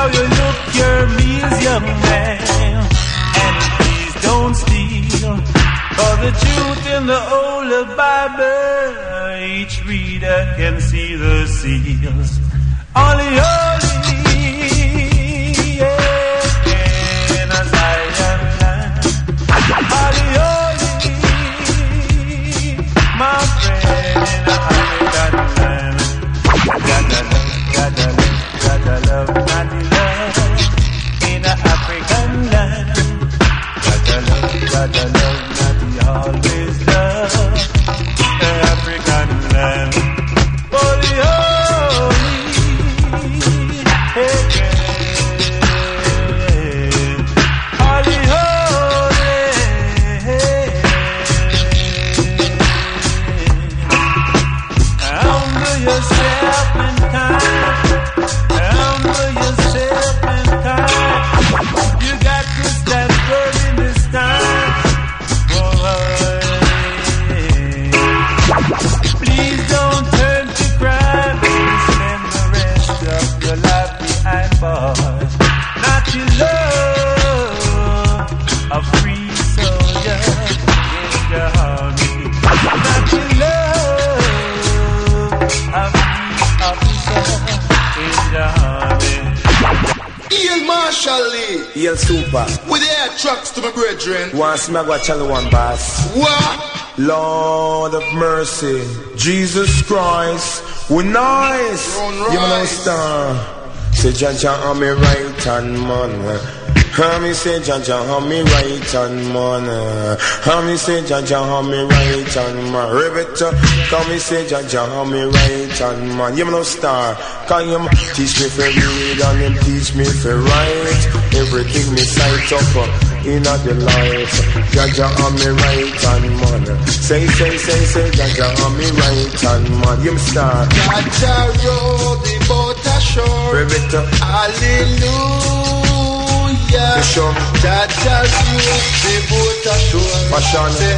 you look your meals, young man, and please don't steal. For the truth in the Holy Bible, each reader can see the seals. Holy, holy, yeah, in a Zion land. Holy, holy, my friend, in a African land. Gotta love, naughty love, in a African land. Gotta love, naughty always love, African land. Holy, holy, hey, holy, holy, humble yourself and kind, humble yourself and kind. You got to stand firm in this time. Please don't turn to crime and spend the rest of your life behind bars. Not to love a free soldier in the army. Not to love a free officer in the army. Ian Marshall Lee, Ian Super. with air trucks to my brethren. Once me I go channel one boss. What? Lord of mercy, Jesus Christ, we nice. You understand? Say Jaja on me right hand man. Me say Jaja on me right hand man. Me say Jaja on me right hand man. Rebecca, come me say Jaja on me right hand man. You understand? Can you teach me for read and him teach me for write? Everything me sight up in the light. Jaja on me right hand man. Say Jaja on me right hand man. You understand? Jaja road the boat ashore. Rebecca, hallelujah. Jaja's you the boat ashore. Passion. Say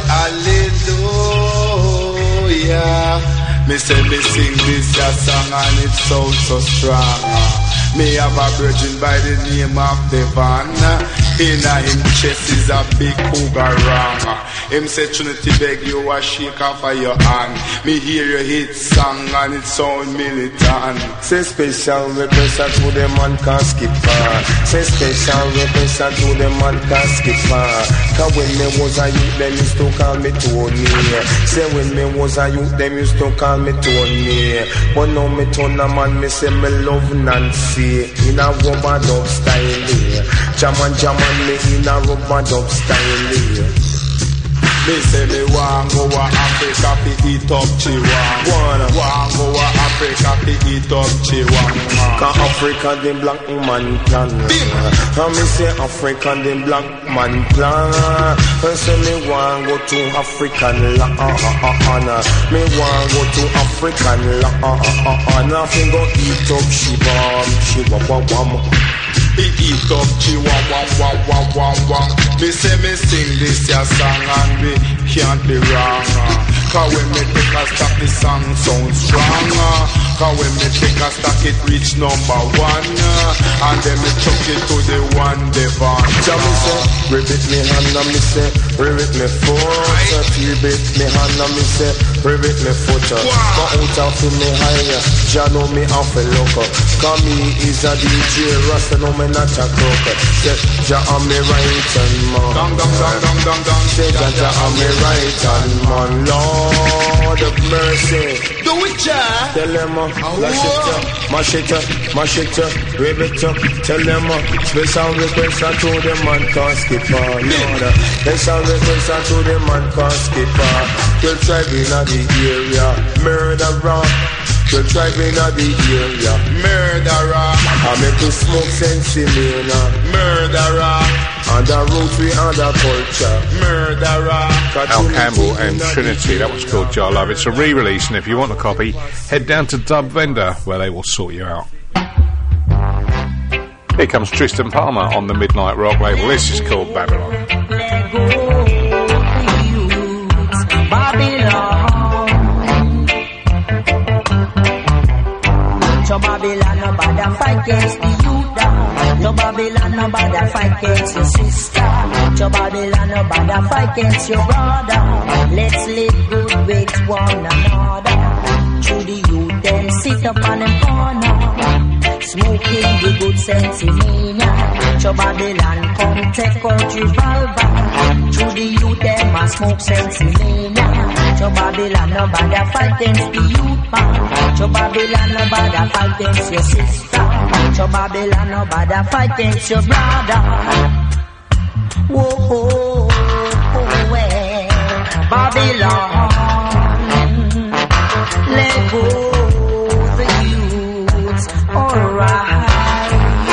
hallelujah. Me say me sing this song and it sounds so strong. Me have a virgin by the name of Devon. In him chest is a big boogerang. Him say Trinity beg you a shake off of your hand. Me hear your hit song and it sound militant. say special represent to the man can't skip far. Say special represent to the man can't skip far. Cause when me was a youth, them used to call me Tony. Say when me was a youth, them used to call me Tony. But now me turn a man, me say me love Nancy. In a rubber dub style. Jaman me in a rubber dub style. Me say me want go a Africa fi eat up chihuahua. Want go a Africa fi eat up chihuahua. Cause Africa the black man plan. And me say Africa the black man plan. And say me want go to African land. Me want go to African land. Nothing go eat up chihuahua. He eat up chihuahua. Me say me sing this ya song and we can't be wrong. Cause when me take a stop the song sound strong. Cause when me take a stop it reach number one. And then me chuck it to the one Devon. Ja me say, ribbit me hand and me say, ribbit me foot. Ribbit me hand and me say, ribbit me foot. Go out of me higher, ja know me off a loco. Cause me is a DJ, Rasta know me not a croaker. Say, ja on me right hand man. Say, ja on me right hand man. Lord of mercy, do it, ja. tell them mash it up, ribbit up. Tell them special request to the man can't skip on. Special request to the man can't skip on. You're driving at the area, murderer. You're driving at the area, Murderer. I make you smoke sense in me now. Murderer. And the root we and the culture. Murderer. Al Campbell and Trinity, that was called Jar Love. It's a re-release, and if you want a copy, head down to Dub Vendor where they will sort you out. Here comes Tristan Palmer on the Midnight Rock label. This is called Babylon. Babylon. Babylon, no bother fight against the youth down. To Babylon, no bother fight against your sister. To Babylon, no bother fight against your brother. Let's live good with one another. To the youth, them sit up on them corner, smoking the good sensimania. To Babylon, come take out revolver. To the youth, them a smoke sensimania. To Babylon, no bother fight against the youth man. To Babylon, no bother fight against your sister. To Babylon, no bother fight against your brother. Whoa, oh, oh, Babylon, let go the youths, alright.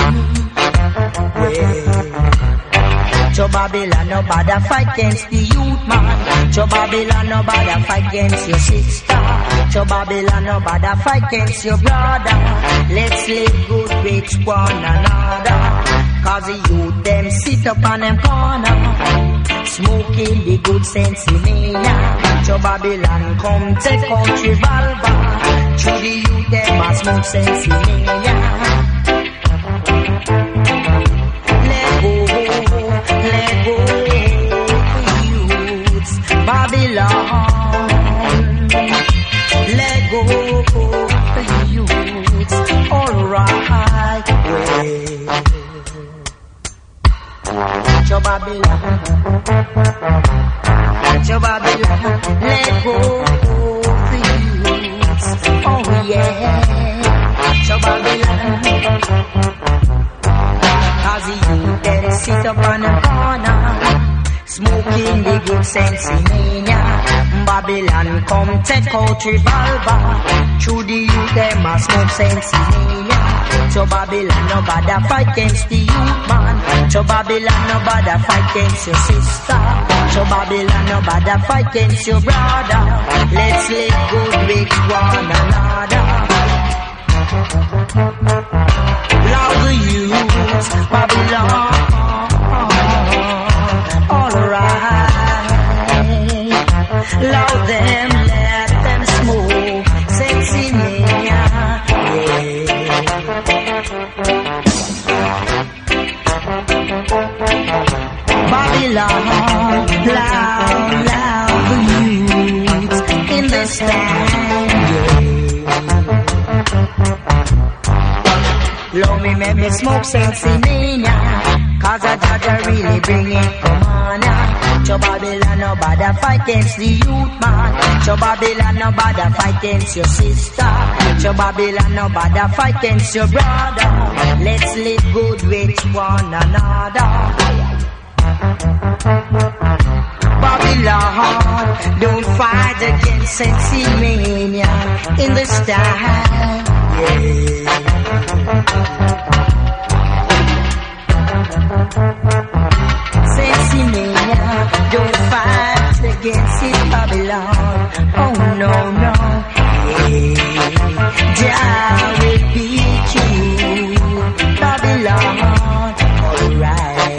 To Babylon, no bother fight against the youth man. To Babylon, no bother fight against your sister. To Babylon, no bother fight against your brother. Let's live good with one another. Cause the youth, them sit up on them corner, smoking the good sensimania. To Babylon, come take out revolver. To the youth, them a smoke sensimania. Let go, youths, Babylon. Let go, youths, alright. To Babylon, let go the youths, oh yeah. To Babylon, cause the youth them sit up on the corner, smoking the good sensimania. Babylon, come take out revolver. Through the youth, them a smoke sensimania. To Babylon, no bother fight against the youth man. To Babylon, no bother fight against your sister. To Babylon, no bother fight against your brother. Let's live good with one another. Love the youth, Babylon, alright. Love them, let them smoke sensimania. Babylon, loud, loud, the youths in the stand. Love me, make me smoke sensimania. Cause I judge really bring it, come on now. To Babylon, no bother fight against the youth man. To Babylon, no bother fight against your sister. To Babylon, no bother fight against your brother. Let's live good with one another. Babylon, don't fight against sensimania in the stand. Sensimania, don't fight against it, Babylon. Oh no, no. Jah will beat you, Babylon. Alright.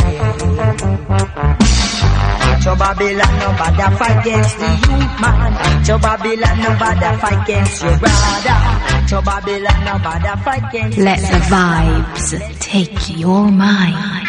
To Babylon, no bother fight against the youth man. To Babylon, no bother fight against your brother. To Babylon, no bother fight against. Let the vibes take your mind.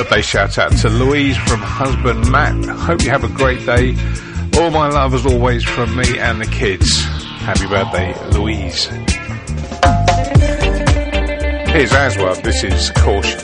birthday shout out to Louise from husband Matt. Hope you have a great day. All my love as always from me and the kids. Happy birthday, Louise. Here's Aswad. This is Caution.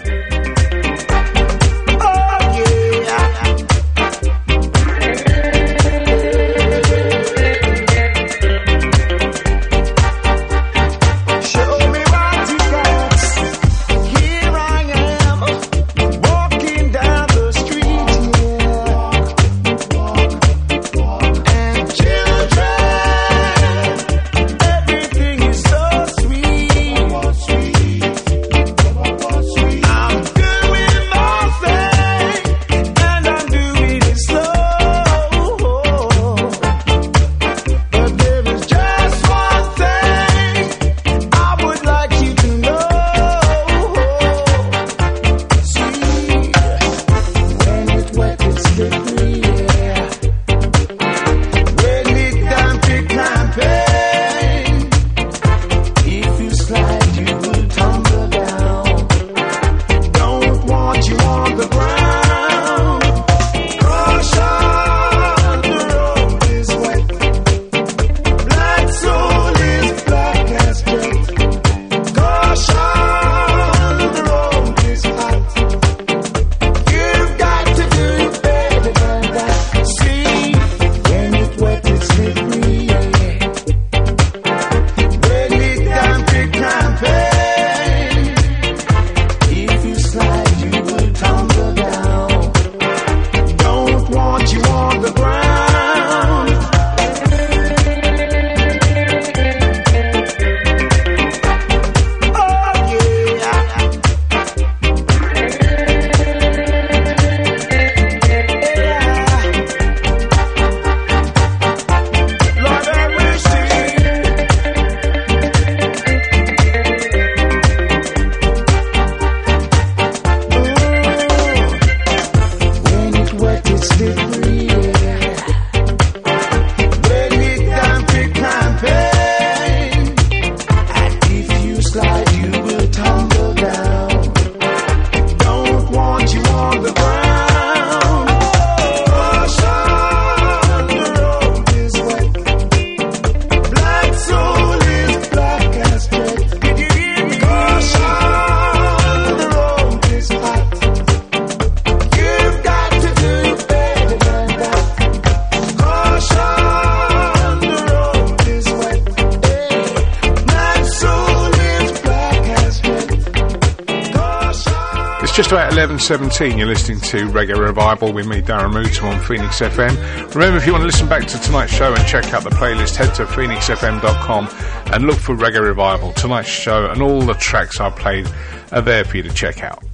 Just about 11:17, you're listening to Reggae Revival with me, Darren Mootum, on Phoenix FM. Remember, if you want to listen back to tonight's show and check out the playlist, head to phoenixfm.com and look for Reggae Revival. Tonight's show and all the tracks I played are there for you to check out.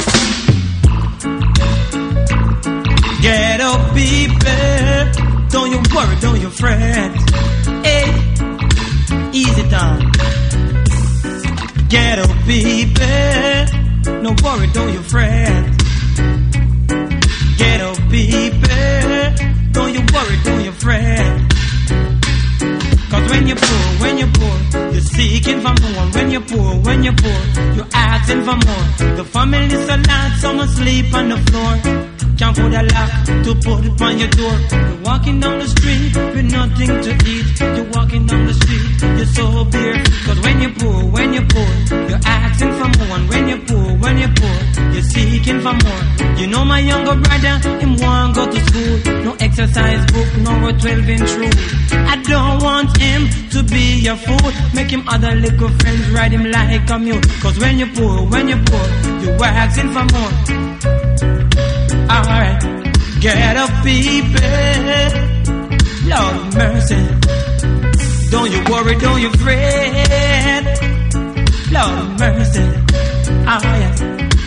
Get up, people, don't you worry, don't you fret. Hey, easy down. Get up, people, no worry, don't you fret. Get up, people, don't you worry, don't you fret. Cause when you're poor, you're seeking for more. When you're poor, you're asking for more. The family's a lot, some asleep on the floor. Can't put a lock to put upon your door. You're walking down the street with nothing to eat. You're walking down the street, you're so bare. Cause when you're poor, you're asking for more. And when you're poor, you're seeking for more. You know my younger brother, him want go to school. No exercise book, no 12-inch rule. I don't want him to be your fool. Make him other little friends, ride him like a mule. Cause when you're poor, you're asking for more. Alright, get up, people. Lord of mercy. Don't you worry, don't you fret. Lord of mercy. Alright.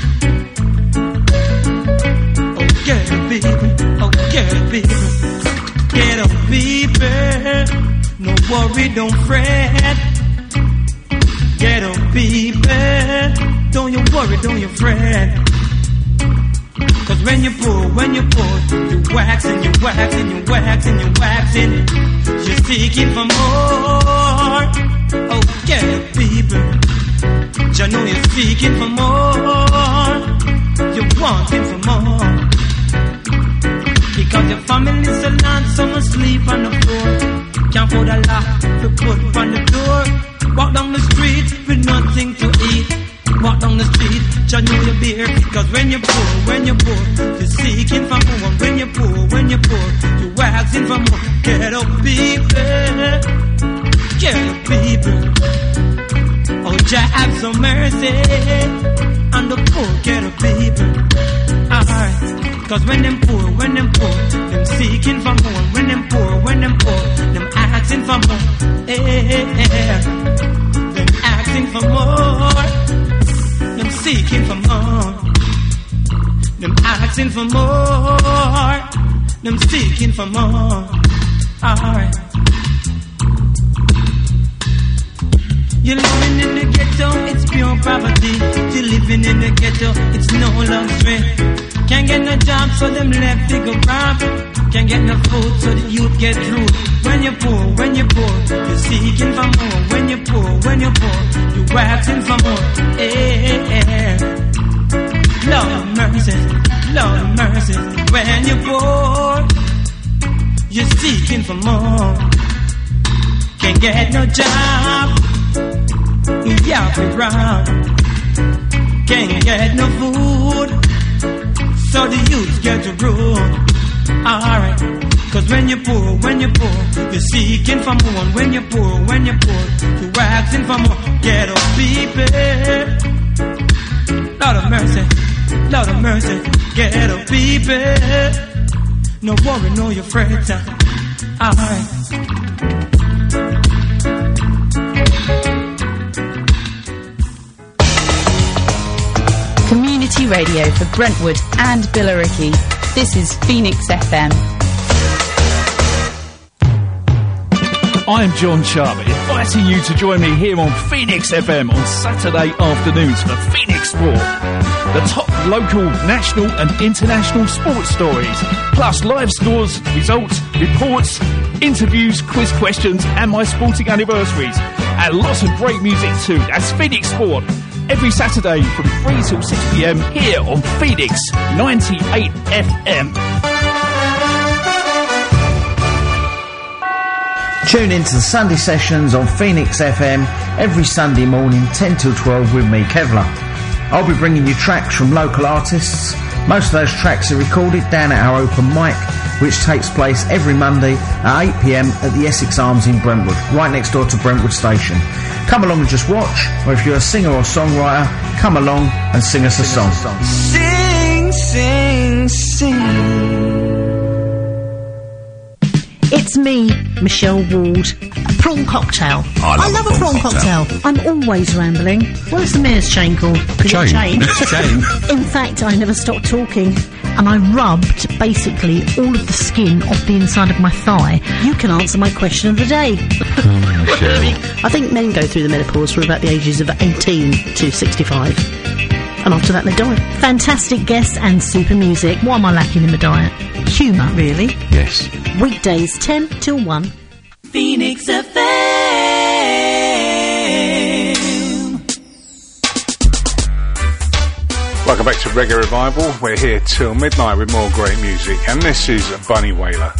Oh, get up, people. Oh, get up, people. Get up, people. No worry, don't fret. Get up, people. Don't you worry, don't you fret. Cause when you're poor, you're waxing. You're seeking for more. Oh, get up, people. You know you're seeking for more. you're wanting for more. Because your family's so long, some asleep on the floor. Can't afford a lock to put on the door. Walk down the street with nothing to eat. Walk down the street, just know you're bare. Cause when you're poor, you're seeking for more. When you're poor, you're asking for more. Get up, people. Get up, people. Oh, Jah have some mercy on the poor, get up, people. Alright. Cause when them poor, them seeking for more. When them poor, them asking for more. Yeah. Them asking for more. Them seeking for more. Them asking for more. Them seeking for more. Alright. You're living in the ghetto, it's pure poverty. You're living in the ghetto, it's no luxury. Can't get no job, so them left they go rob. Can't get no food, so the youth get through. When you're poor, you're seeking for more. When you're poor, you're asking for more. Yeah. Lord of mercy. When you're poor, you're seeking for more. Can't get no job, yeah, be round. Can't get no food, so the youth get to rule. Alright, cause when you're poor, you're seeking for more. When you're poor, you're asking for more. Get up, people. Lord of mercy, get up, people. No worry, no you're afraid. Alright. Community radio for Brentwood and Billericay. This is Phoenix FM. I am John Sharp, inviting you to join me here on Phoenix FM on Saturday afternoons for Phoenix Sport. The top local, national and international sports stories, plus live scores, results, reports, interviews, quiz questions and my sporting anniversaries. And lots of great music too. That's Phoenix Sport. Every Saturday from 3 till 6 p.m. here on Phoenix 98 FM. Tune in to the Sunday sessions on Phoenix FM every Sunday morning 10 till 12 with me, Kevlar. I'll be bringing you tracks from local artists. Most of those tracks are recorded down at our open mic, which takes place every Monday at 8 p.m. at the Essex Arms in Brentwood, right next door to Brentwood Station. Come along and just watch, or if you're a singer or songwriter, come along and sing us a song. Sing, sing, sing. It's me, Michelle Ward. A prawn cocktail. I love a prawn cocktail. I'm always rambling. What is the mayor's chain called? Chain. In fact, I never stopped talking. And I rubbed basically all of the skin off the inside of my thigh. You can answer my question of the day. I think men go through the menopause from about the ages of 18 to 65. And after that they die. Fantastic guests and super music. What am I lacking in the diet? Humour, really. Yes. Weekdays 10 till 1. Phoenix FM. Welcome back to Reggae Revival. We're here till midnight with more great music, and this is Bunny Wailer.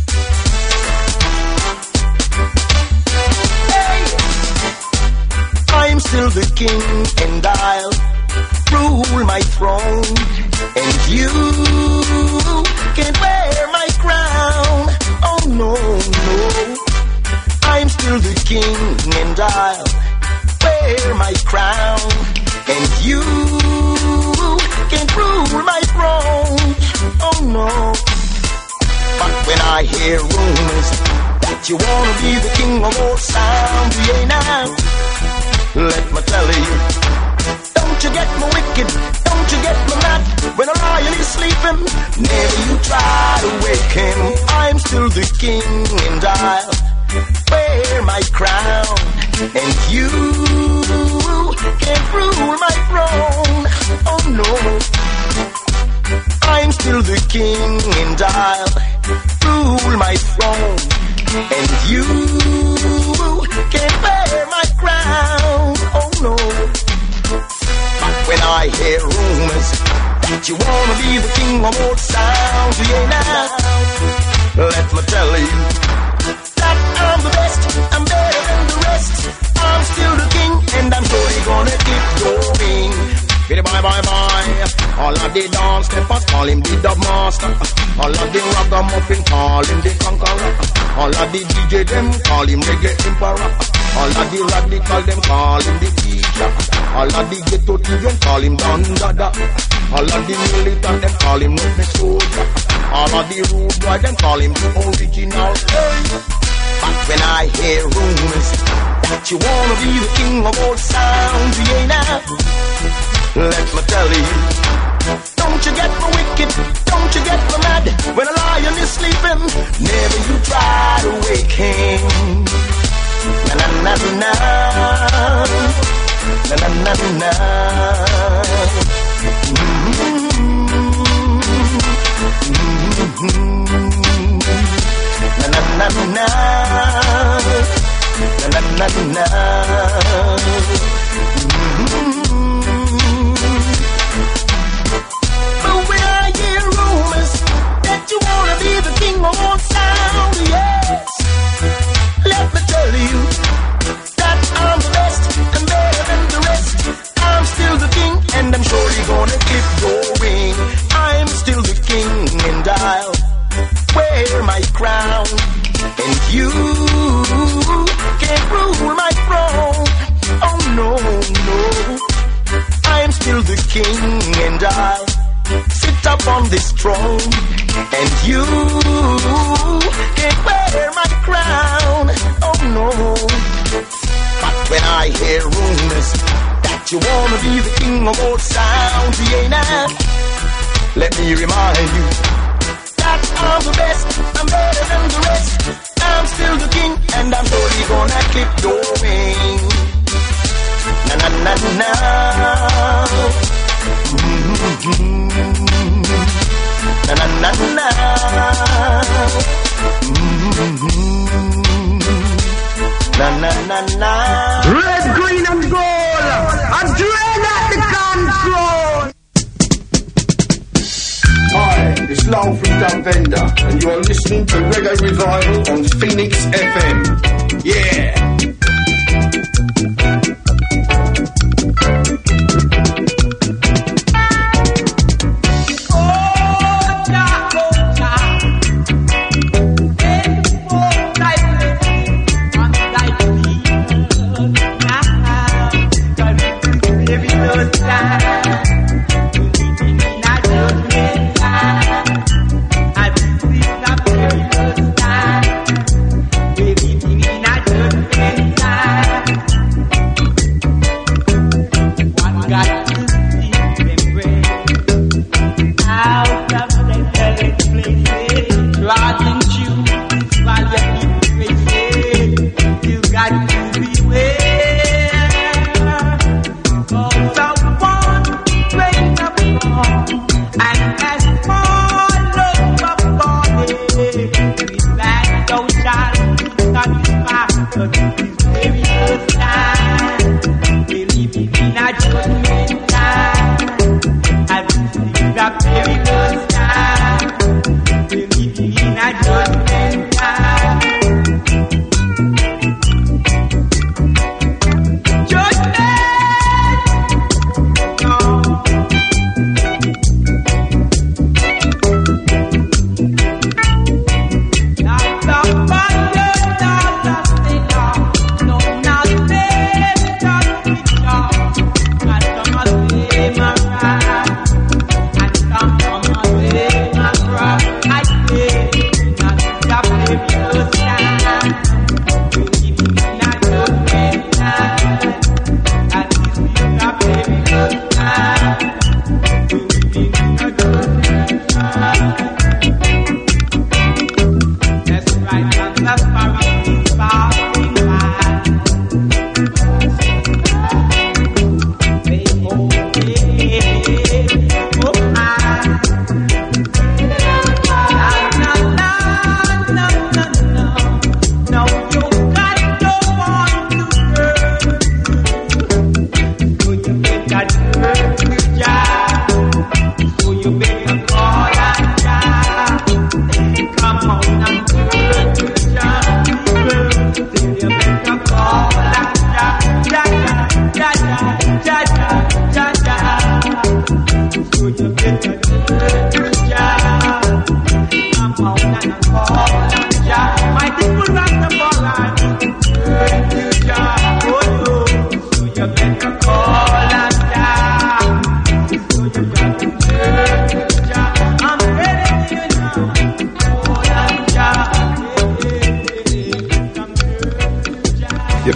Hey! I'm still the king and I'll rule my throne, and you can't wear my crown. Oh no, no, I'm still the king and I'll wear my crown, and you can't rule my throne. Oh no. But when I hear rumors that you wanna be the king of all sound, yeah now, let me tell you, don't you get me wicked, don't you get me mad. When a lion is sleeping, never you try to wake him. I'm still the king and I'll wear my crown, and you can't rule my throne. Oh no, I'm still the king and I'll rule my throne, and you can't wear my crown. Oh no. But when I hear rumors that that you wanna be the king of all sounds, yeah now. Let me tell you that I'm the best, I'm better than the rest. I'm still the king, and I'm surely gonna keep going. Bye bye bye. All of the dance steppers call him the dub master. All of the ragamuffin call him the conqueror. All of the DJ them call him reggae emperor. All of the radical them call him the teacher. All of the ghetto children call him Don Dada. All of the militant them call him Nutmeg Soldier. All of the rude boy them call him the original. But when I hear rumors that you wanna be the king of all sounds, yeah now, let me tell you, don't you get me wicked, don't you get me mad. When a lion is sleeping, never you try to wake him. Na na na na, na na na na. Na na na na, na na na na. But when I hear rumors that you wanna be the king of all sound, yes, let me tell you that I'm the best and better than the rest. I'm still the king, and I'm surely gonna keep going. I'm still the king, and I'll wear my crown, and you can't rule my throne. Oh no, no, I'm still the king, and I'll sit up on this throne, and you can't wear my crown. Oh no. But when I hear rumors that you wanna be the king of all sounds, yeah now, let me remind you that I'm the best, I'm better than the rest. I'm still the king, and I'm totally gonna keep going. Na na na na. Na na na na. Na na na na. Red, green, and gold. I'm dread at the control. Hi, it's Lowell from Dumb Vendor, and you are listening to Reggae Revival on Phoenix FM. Yeah!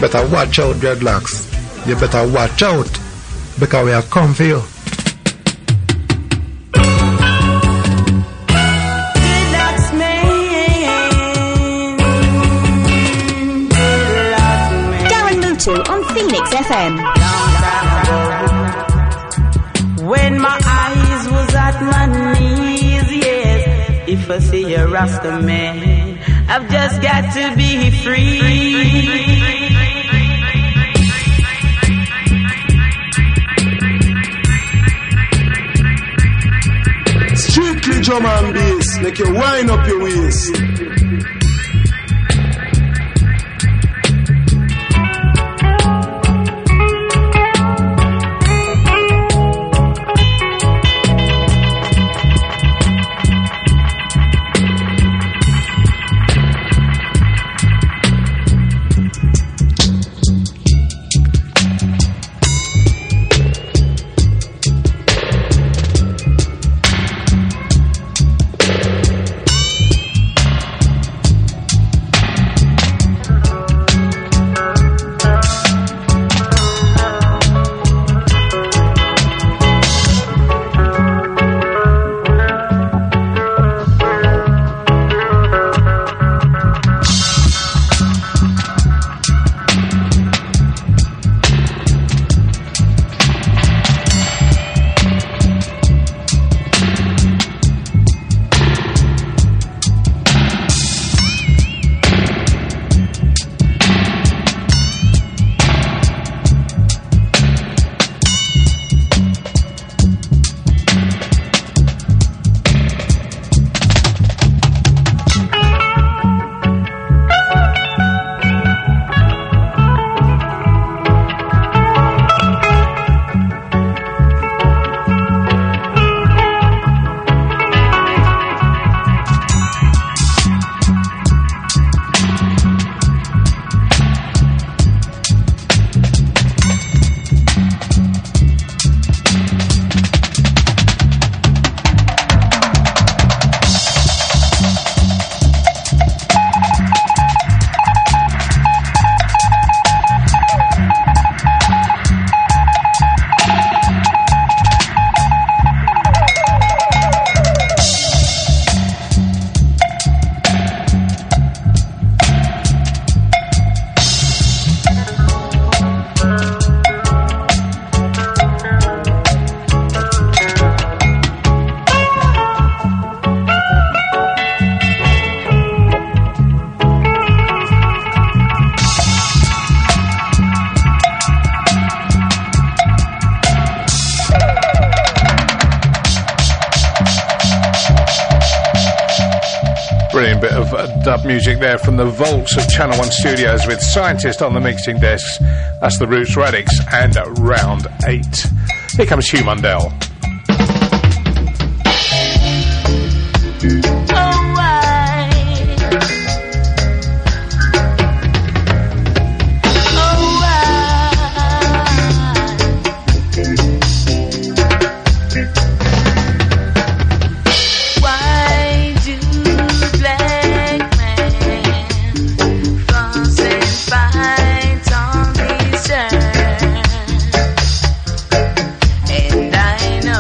better watch out, dreadlocks. You better watch out, because we are come for you. Darren Mutu on Phoenix FM. When my eyes was at my knees, yes. If I see a Rasta man, I've just got to be free. Strictly drum and bass, make you wind up your waist. Dub music there from the vaults of Channel 1 Studios with Scientist on the mixing desks. That's the Roots Radix and Round 8. Here comes Hugh Mundell. And I know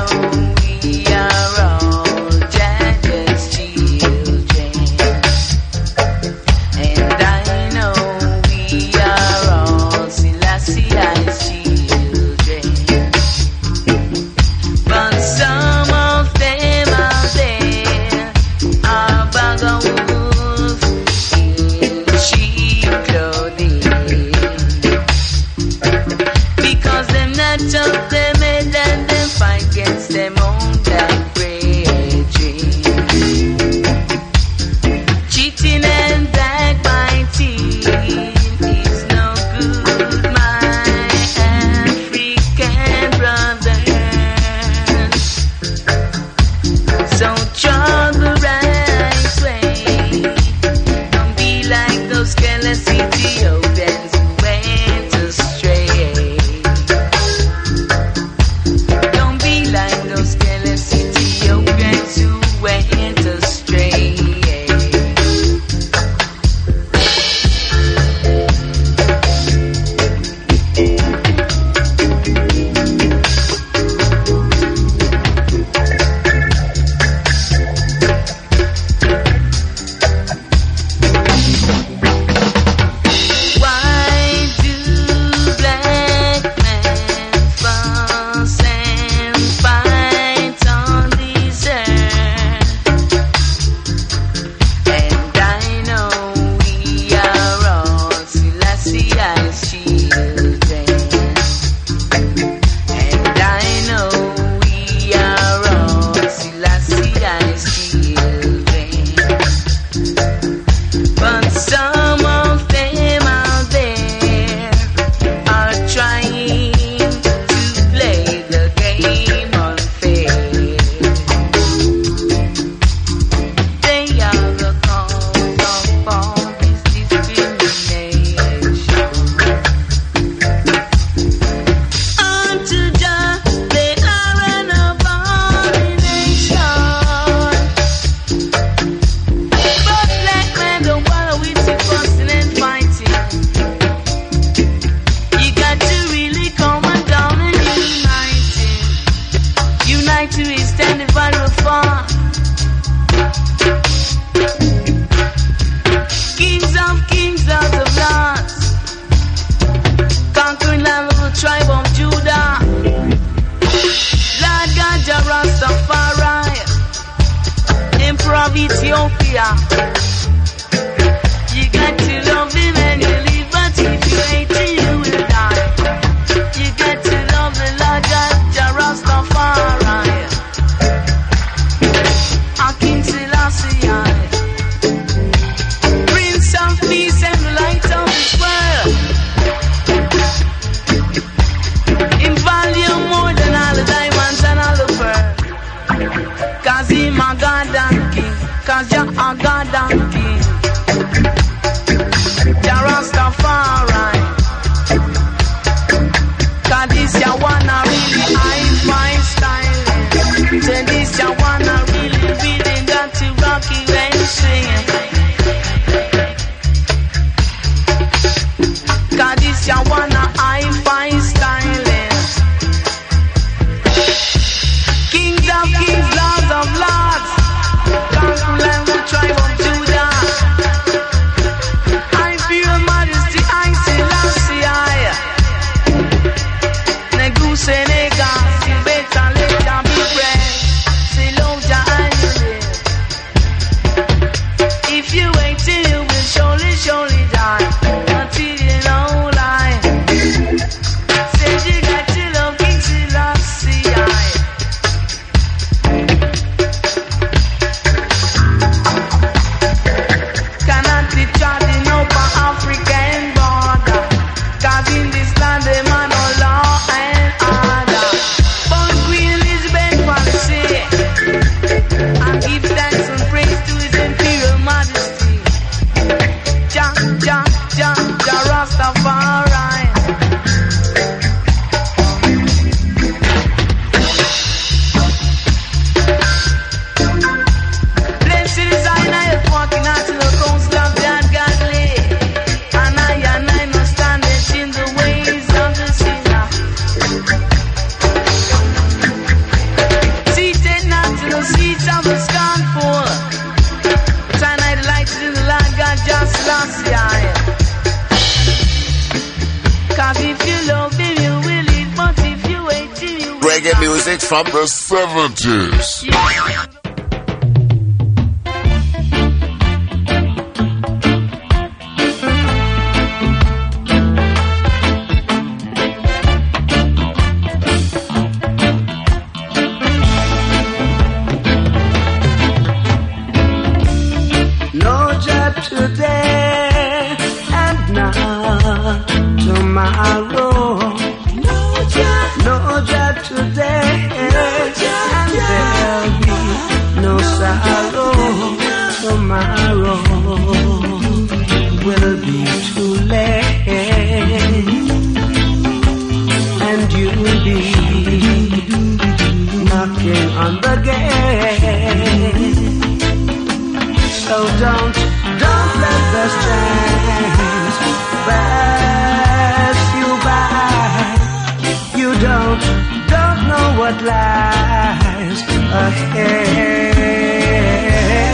emperor of Ethiopia. You got to love him and you live, but if you hate him, you will die. You got to love the Lord God, Jah Rastafari. King Selassie, Prince of Peace and the light of this world. In value more than all the diamonds and all the pearls. 'Cause him a God and King, 'cause Jah a God and King. Jah Rastafari. 'Cause this ya wanna really high my style. Say this ya wanna really got to rock you and sing. 'Cause this ya wanna high five styling. Kings of kings, lords of lords. Conquer land the tribe of Judah. I feel majesty, I say Lassie, Negus and Egas, you better let ya be brave. Say Lord Jah and you live. If you wait till you will surely die. Until you know lie. Say you got to love King Selassie. Cannot be charging over African border. 'Cause in this land they man no law and order. But Queen Elizabeth policy. And give thanks and praise to His Imperial Majesty. Jah Rastafari. Blessed is I walking out to the coast of the ungodly. And I no stand in the ways of the sinner. Seated not to the seats of the scornful. Shine I the light in the Lord God just last year. 'Cause if you love him, you will live. But if you hate him, you will Reggae music from the 70s. No job today and not tomorrow. No job today and there'll be no sorrow. Tomorrow will be too late, and you'll be knocking on the gate. So don't let the strings pass you by. You don't know what lies ahead.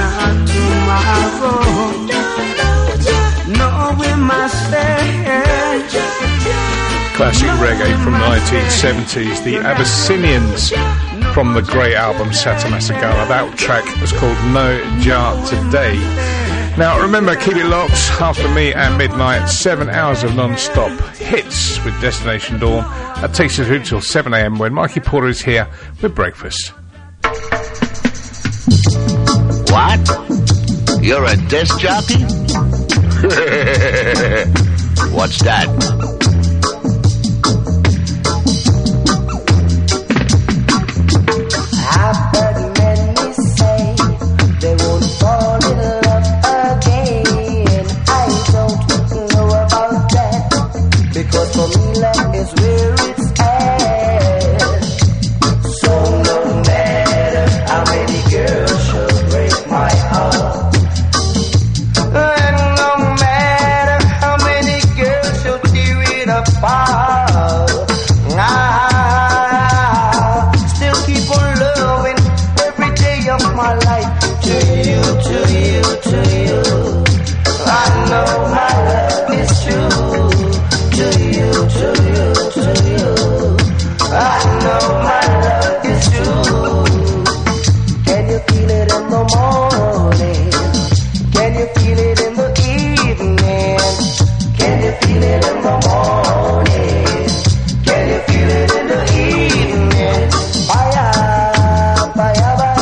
No, we must stay. Classic reggae from the 1970s, the Abyssinians from the great album Satamasagala. That track was called No Jar Today. Now remember, keep it locked after me at midnight, 7 hours of non-stop hits with Destination Dawn. That takes us through till 7 a.m. when Mikey Porter is here with breakfast. What? You're a disc jockey? What's that? I've heard many say they won't fall in love again. I don't know about that, because for me love is where it's at. So no matter how many girls should break my heart, and no matter how many girls should tear it apart, my life to you, to you, to you. I know my love is true. To you, to you, to you. I know my love is true. Can you feel it in the morning? Can you feel it in the evening? Can you feel it in the morning? Can you feel it in the evening? Fire, fire, fire.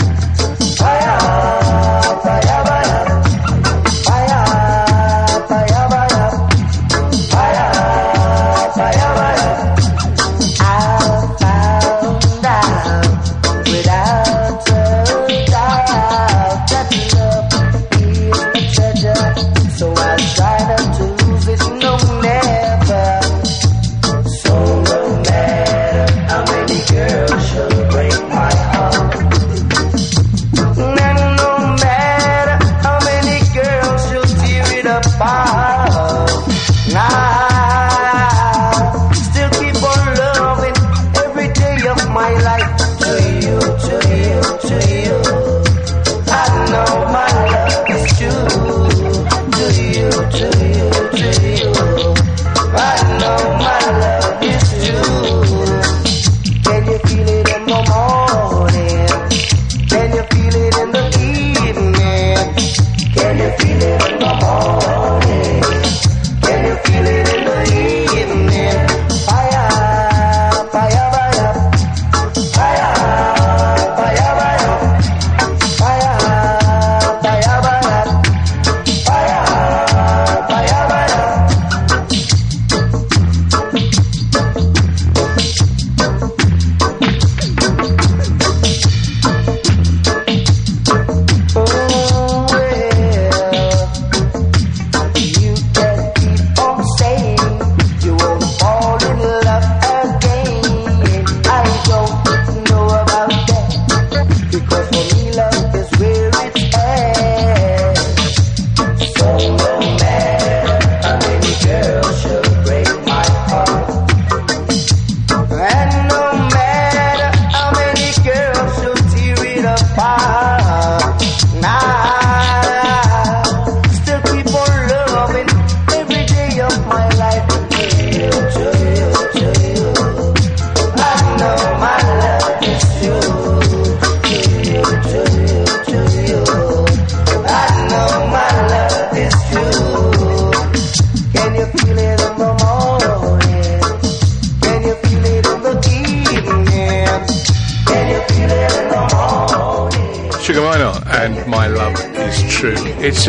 It's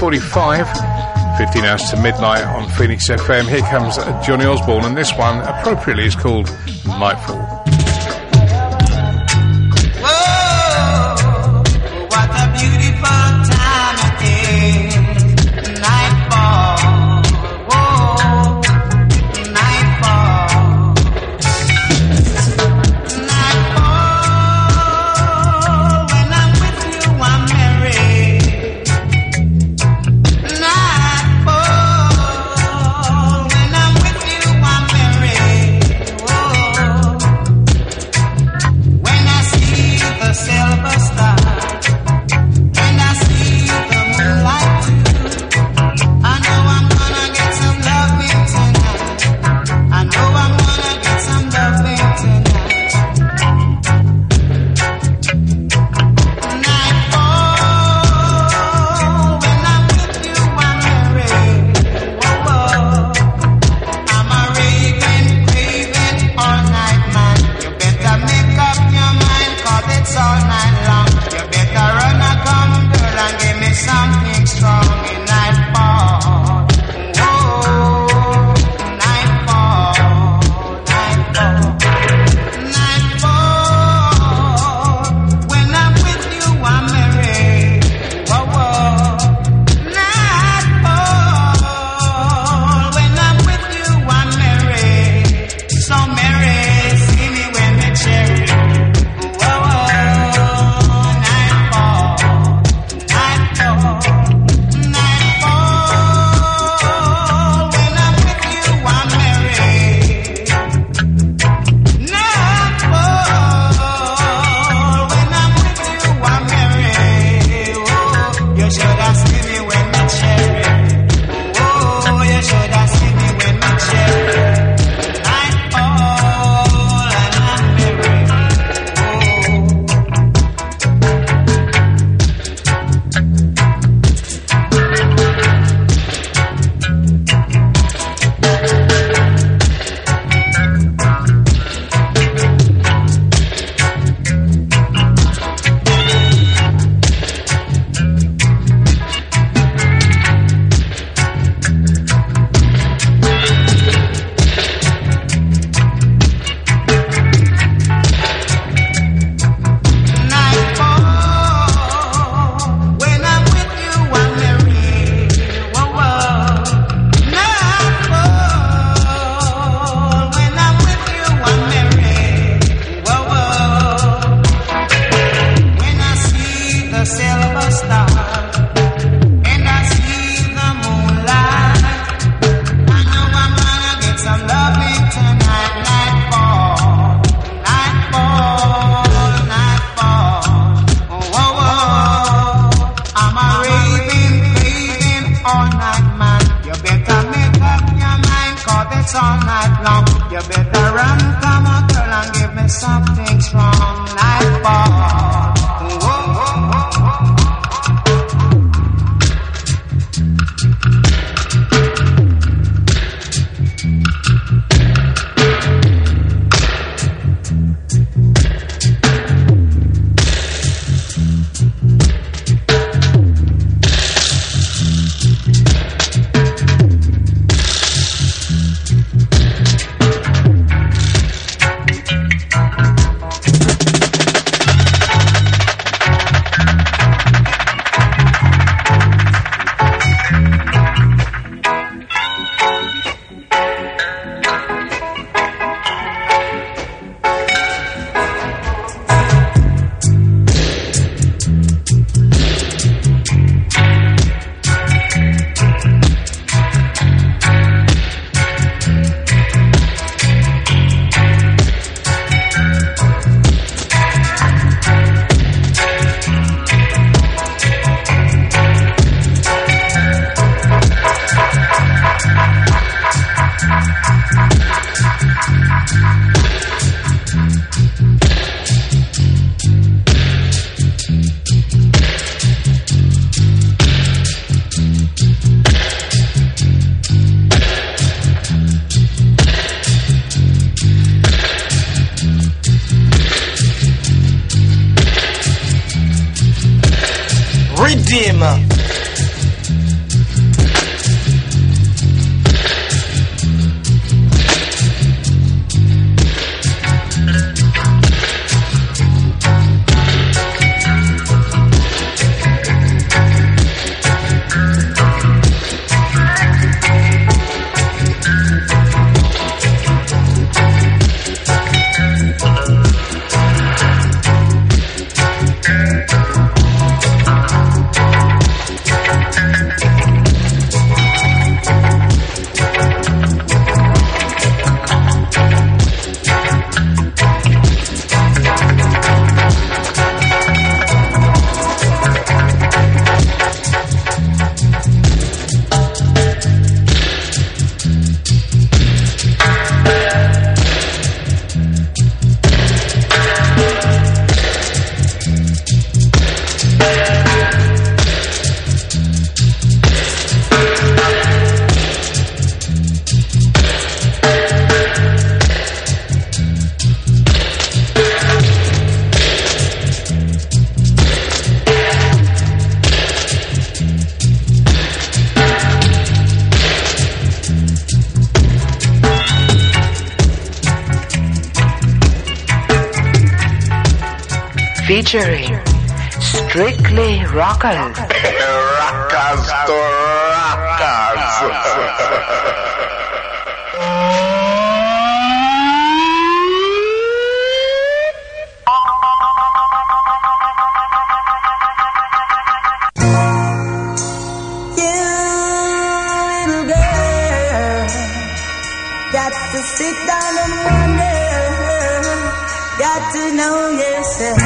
11:45, 15 hours to midnight on Phoenix FM. Here comes Johnny Osborne, and this one appropriately is called Nightfall. Oh nights all night long. You better run, come on, girl, and give me something strong. Nightfall. Redeemer. Featuring Strictly Rockers. Rockers to rockers. Got to sit down and wonder, got to know yourself.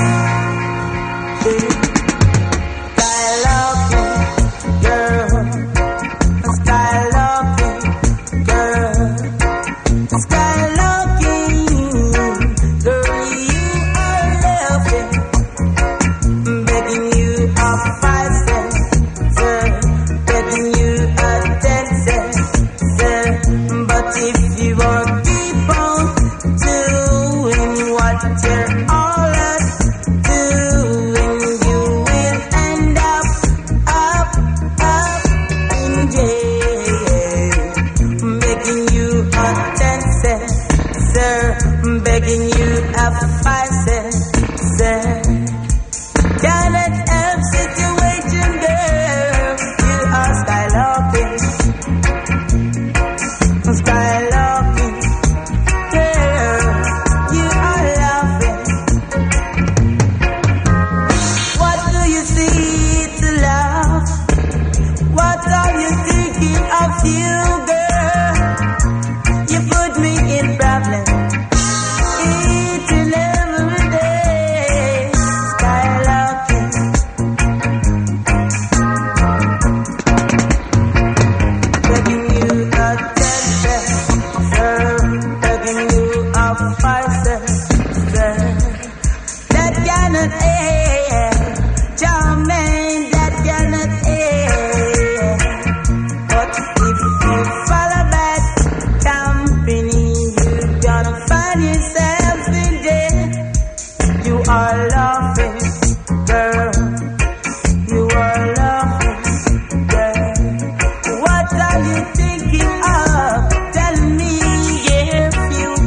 Skylarking girl, skylarking girl, skylarking girl, you are laughing, begging you a 5 cents, begging you a 10 cents, but if you won't keep on doing what you're all doing, you will end up in jail. Begging you a 10 cents, sir, begging you a 5 cents, sir. Cannot help situation, girl, you are skylarking, skylarking.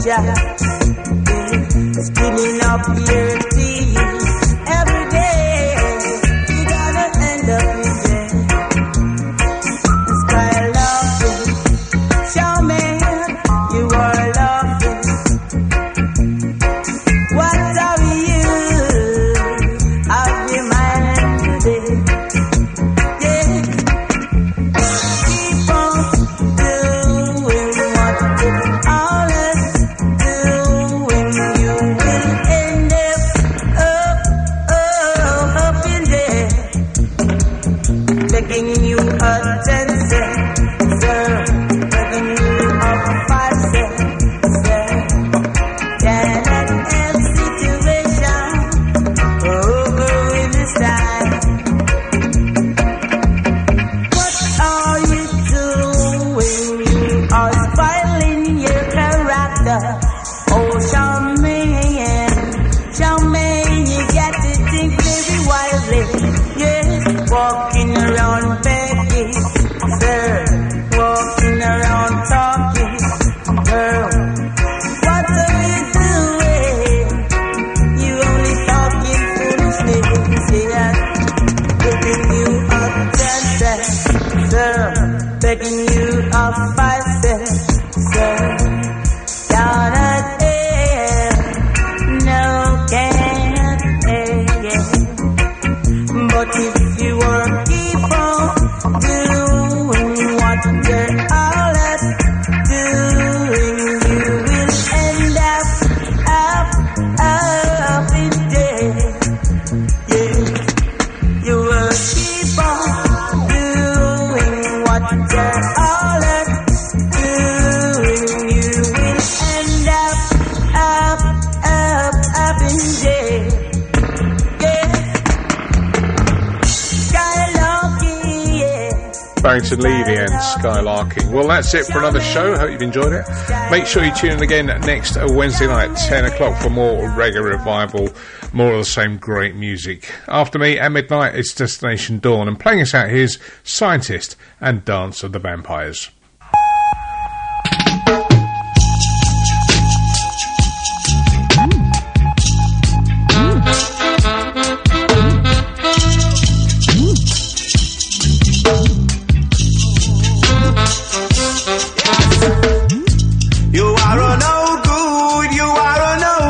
Jah. Spinning up your teeth every day. You gotta end up in jail. Sky laughing, show me you are laughing. What are you of your mind today? Yeah. Keep on doing what you always doing. You will end up in there. Begging you attention, sir. Begging you up 5 cents, sir. Yeah, that situation over with this time. What are you doing? You are spoiling your character. Oh, Charmaine, you got to think very wisely. Yes, walking around begging, sir. Walking around talking, girl. What are you doing? You only talking foolishness, yeah. Begging you up 10 cents, sir. Begging you up 5 cents, sir. Down at there, no can, yeah. But if you were keep on doing what you're always doing, you will end up in jail. Yeah, you will keep on doing what you're always doing. You will end up in jail. Yeah, Skylarking, yeah. Barrington Levy and Skylarking. Well, that's it for another show. Hope you've enjoyed it. Make sure you tune in again next Wednesday night, 10 o'clock, for more Reggae Revival, more of the same great music. After me, at midnight, it's Destination Dawn, and playing us out here's Scientist and Dance of the Vampires. You are a no good, you are a no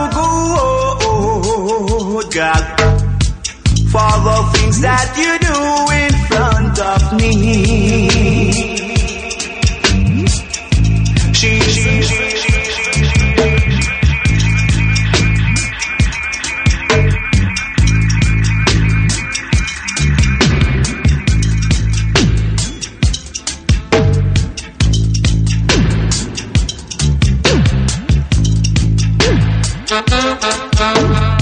good, God, for the things that you do in front of me. She